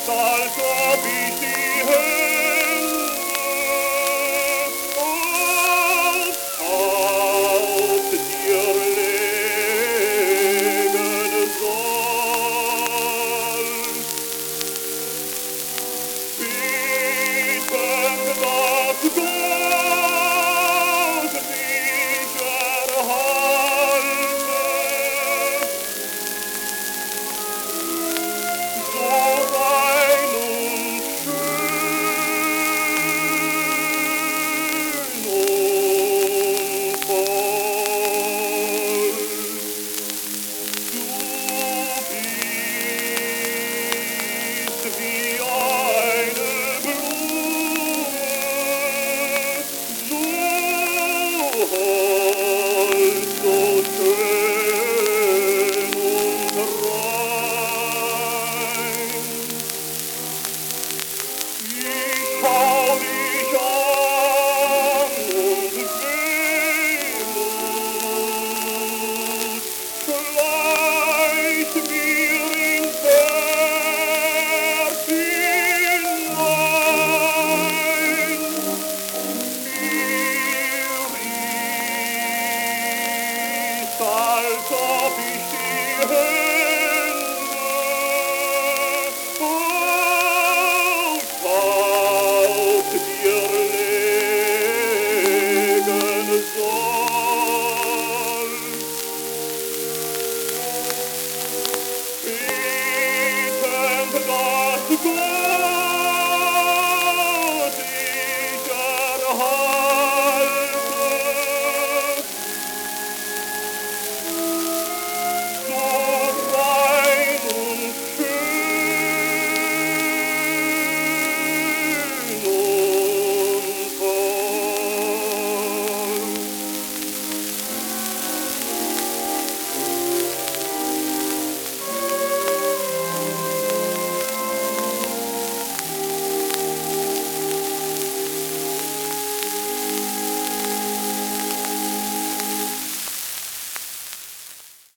als ob ich die Hände auf dir legen soll. Bittend, dass Gott dich erhalte, so rein und schön und voll. Du bist wie eine Blume, so hold, so schön und rein. Ich schau dich an und Wehmut schleicht mir ins Herz hinein. Mir ist, als ob ich die Hände auf dir legen soll. Bittend, dass Gott